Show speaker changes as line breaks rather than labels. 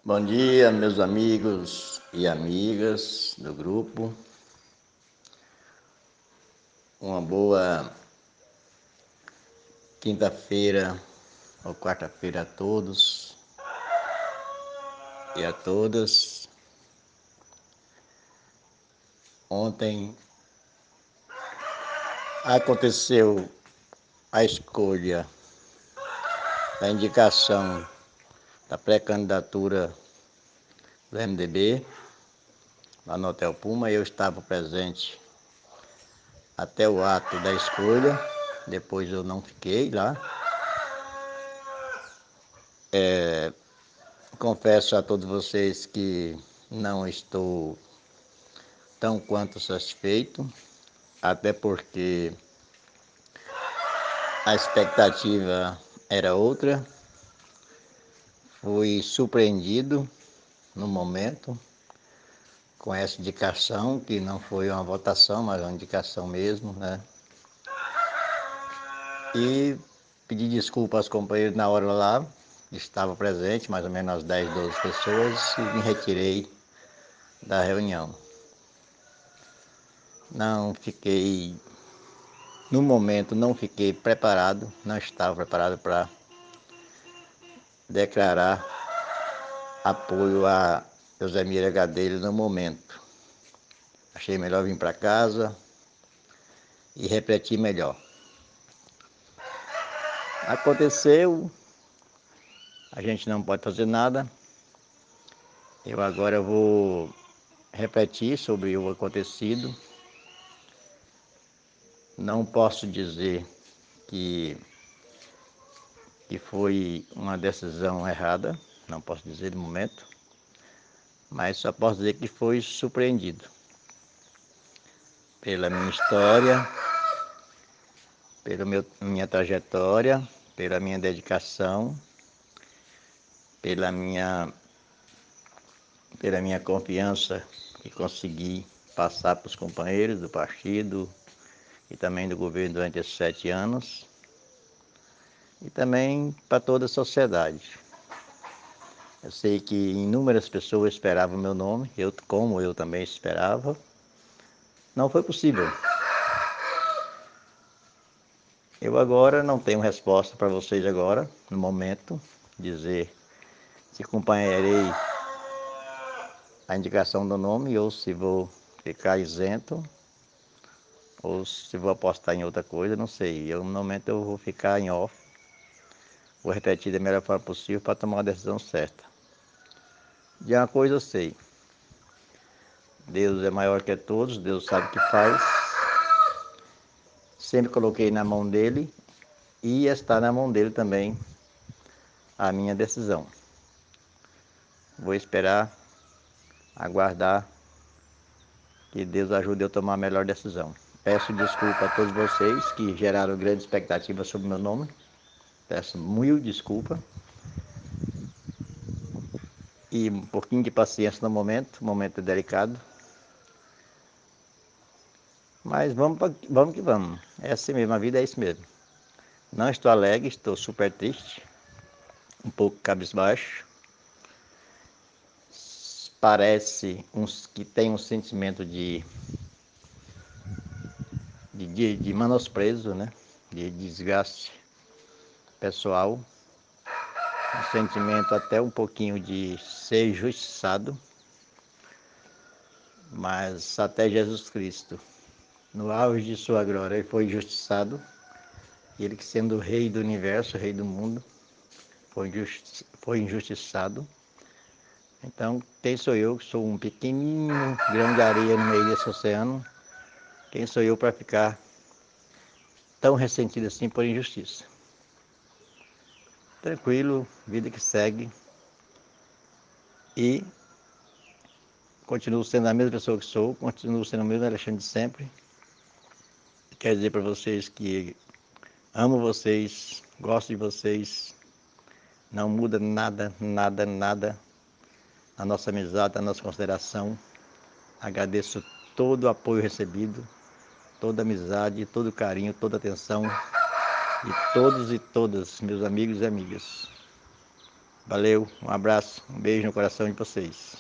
Bom dia, meus amigos e amigas do grupo. Uma boa quinta-feira ou quarta-feira a todos e a todas. Ontem aconteceu a escolha da indicação da pré-candidatura do MDB lá no Hotel Puma. Eu estava presente até o ato da escolha, depois eu não fiquei lá. Confesso a todos vocês que não estou tão quanto satisfeito, até porque a expectativa era outra. Fui surpreendido no momento com essa indicação, que não foi uma votação, mas uma indicação mesmo, né? E pedi desculpa aos companheiros na hora lá, estava presente, mais ou menos umas 10, 12 pessoas, e me retirei da reunião. No momento não fiquei preparado, não estava preparado para declarar apoio a Eusemira Gadelha no momento. Achei melhor vir para casa e refletir melhor. Aconteceu, a gente não pode fazer nada. Eu agora vou refletir sobre o acontecido. Não posso dizer que foi uma decisão errada, não posso dizer no momento, mas só posso dizer que fui surpreendido pela minha história, pela minha trajetória, pela minha dedicação, pela minha confiança que consegui passar para os companheiros do partido e também do governo durante esses 7 anos, e também para toda a sociedade. Eu sei que inúmeras pessoas esperavam o meu nome, como eu também esperava. Não foi possível. Eu agora não tenho resposta para vocês agora, no momento, dizer se acompanharei a indicação do nome ou se vou ficar isento ou se vou apostar em outra coisa, não sei. No momento eu vou ficar em off, vou repetir da melhor forma possível para tomar uma decisão certa. De uma coisa eu sei, Deus é maior que todos, Deus sabe o que faz. Sempre coloquei na mão dele e está na mão dele também a minha decisão. Vou esperar, aguardar que Deus ajude eu a tomar a melhor decisão. Peço desculpa a todos vocês que geraram grande expectativa sobre o meu nome. Peço mil desculpas. E um pouquinho de paciência no momento, o momento é delicado. Mas vamos que vamos. É assim mesmo, a vida é isso mesmo. Não estou alegre, estou super triste, um pouco cabisbaixo. Parece que tem um sentimento de menosprezo, né? De desgaste pessoal, um sentimento até um pouquinho de ser injustiçado, mas até Jesus Cristo, no auge de sua glória, ele foi injustiçado. Ele que sendo o rei do universo, rei do mundo, foi injustiçado. Então, quem sou eu, que sou um pequenininho grão de areia no meio desse oceano, quem sou eu para ficar tão ressentido assim por injustiça? Tranquilo, vida que segue, e continuo sendo a mesma pessoa que sou, continuo sendo o mesmo Alexandre de sempre. Quero dizer para vocês que amo vocês, gosto de vocês, não muda nada, nada, nada a nossa amizade, a nossa consideração. Agradeço todo o apoio recebido, toda a amizade, todo o carinho, toda a atenção de todos e todas, meus amigos e amigas. Valeu, um abraço, um beijo no coração de vocês.